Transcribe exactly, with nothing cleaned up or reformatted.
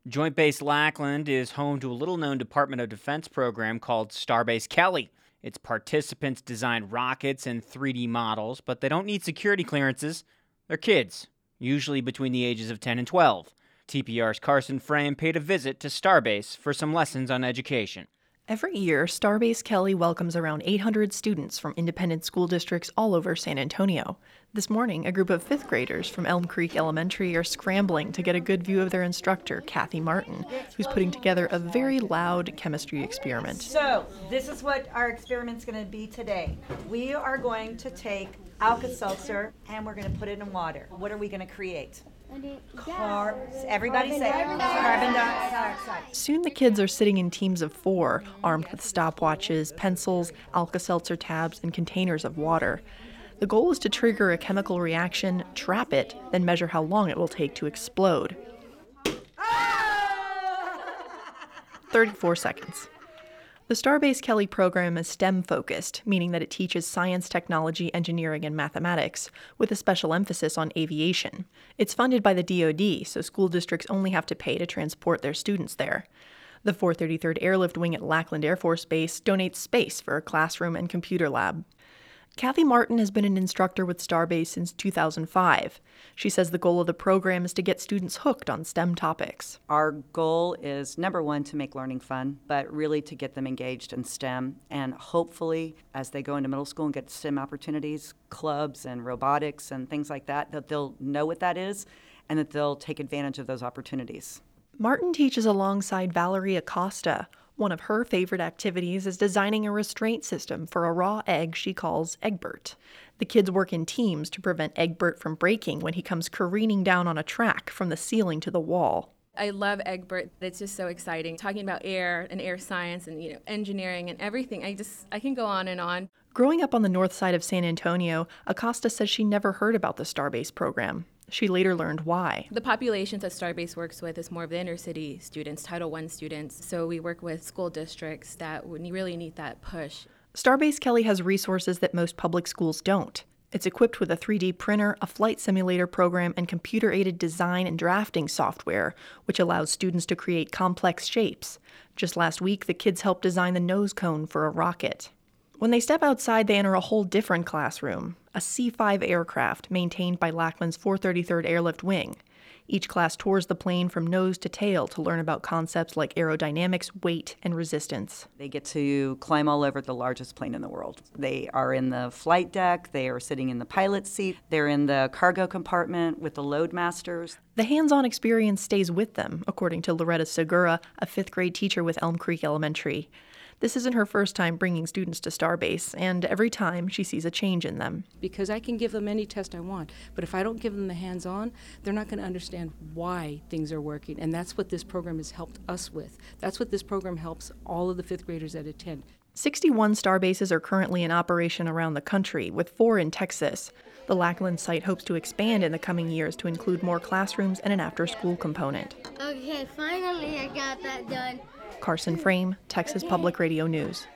Joint Base Lackland is home to a little-known Department of Defense program called Starbase Kelly. Its participants design rockets and three D models, but they don't need security clearances. They're kids, usually between the ages of ten and twelve. T P R's Carson Frame paid a visit to Starbase for some lessons on education. Every year, Starbase Kelly welcomes around eight hundred students from independent school districts all over San Antonio. This morning, a group of fifth graders from Elm Creek Elementary are scrambling to get a good view of their instructor, Kathy Martin, who's putting together a very loud chemistry experiment. So, this is what our experiment's going to be today. We are going to take Alka-Seltzer and we're going to put it in water. What are we going to create? Car- Everybody say carbon dioxide. Soon the kids are sitting in teams of four, armed with stopwatches, pencils, Alka-Seltzer tabs, and containers of water. The goal is to trigger a chemical reaction, trap it, then measure how long it will take to explode. thirty-four seconds. The Starbase Kelly program is STEM-focused, meaning that it teaches science, technology, engineering, and mathematics, with a special emphasis on aviation. It's funded by the D O D, so school districts only have to pay to transport their students there. The four thirty-third Airlift Wing at Lackland Air Force Base donates space for a classroom and computer lab. Kathy Martin has been an instructor with Starbase since two thousand five. She says the goal of the program is to get students hooked on STEM topics. Our goal is, number one, to make learning fun, but really to get them engaged in STEM. And hopefully, as they go into middle school and get STEM opportunities, clubs and robotics and things like that, that they'll know what that is and that they'll take advantage of those opportunities. Martin teaches alongside Valerie Acosta. One of her favorite activities is designing a restraint system for a raw egg she calls Egbert. The kids work in teams to prevent Egbert from breaking when he comes careening down on a track from the ceiling to the wall. I love Egbert. It's just so exciting. Talking about air and air science and, you know, engineering and everything. I just, I can go on and on. Growing up on the north side of San Antonio, Acosta says she never heard about the Starbase program. She later learned why. The populations that Starbase works with is more of the inner city students, Title one students. So we work with school districts that would really need that push. Starbase Kelly has resources that most public schools don't. It's equipped with a three D printer, a flight simulator program, and computer-aided design and drafting software, which allows students to create complex shapes. Just last week, the kids helped design the nose cone for a rocket. When they step outside, they enter a whole different classroom, a C five aircraft maintained by Lackland's four thirty-third Airlift Wing. Each class tours the plane from nose to tail to learn about concepts like aerodynamics, weight, and resistance. They get to climb all over the largest plane in the world. They are in the flight deck, they are sitting in the pilot's seat, they're in the cargo compartment with the load masters. The hands-on experience stays with them, according to Loretta Segura, a fifth grade teacher with Elm Creek Elementary. This isn't her first time bringing students to Starbase, and every time she sees a change in them. Because I can give them any test I want, but if I don't give them the hands-on, they're not going to understand why things are working, and that's what this program has helped us with. That's what this program helps all of the fifth graders that attend. sixty-one Starbases are currently in operation around the country, with four in Texas. The Lackland site hopes to expand in the coming years to include more classrooms and an after-school component. Okay, finally I got that done. Carson Frame, Texas Public Radio News.